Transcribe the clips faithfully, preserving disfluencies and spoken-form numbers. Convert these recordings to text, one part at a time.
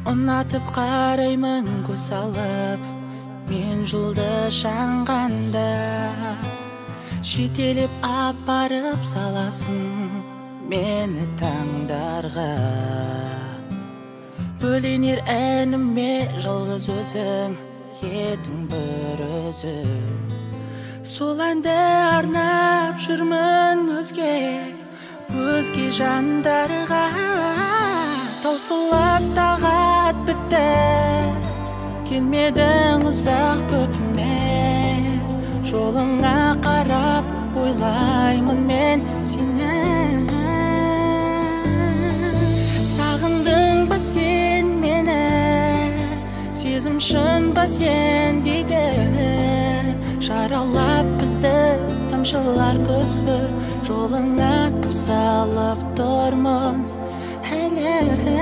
ұнатып қараймын көз салып, мен жұлдыз жанғанда жетелеп апарып саласың мені таңдарға. Бөленер әніме жалғыз өзің, едің бір өзің. Сол әнді арнап жүрмін өзге, өзге жандарға. Таусылып тағат бітті, келмедің ұзақ күтуме. Жолыңа қарап ойлаймын мен сені. Сағындың ба сен мені, сезім шын ба сендегі. Жаралап бізді тамшылар күзгі, жолыңа салып тұрмын әлі.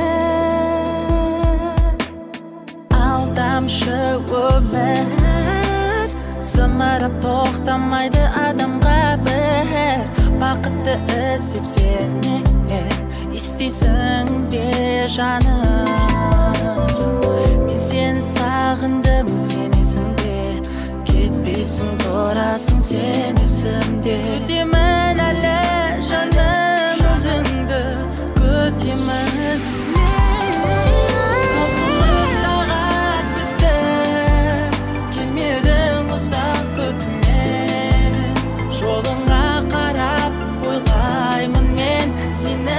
Алдамшы өмір, зымырап тоқтамайды адамға бір. Бақытты іздеп сені естисің бе жаным? Мен сені сағындым, сен есімде, кетпейсің тұрасың сен есімде. Күтемін әлі жаным өзіңді, күтемін. Таусылып тағат бітті, келмедің ұзақ күтуме. Жолыңа қарап ойлаймын мен сені.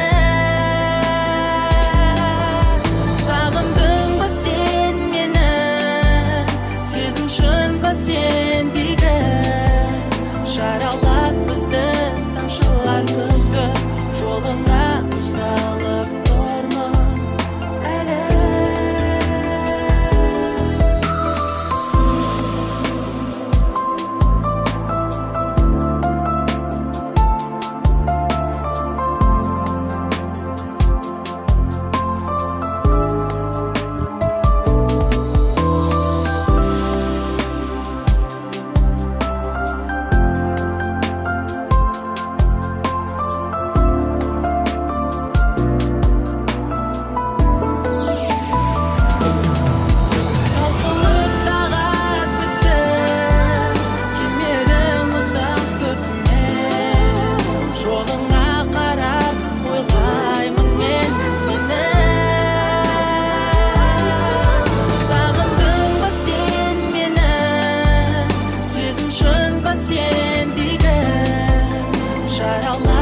Сағындың ба сен мені, сезім шын ба сендегі. Жаралап бізді тамшылар күзгі, жолыңа салып тұрмын әлі. Sendigi, жаралап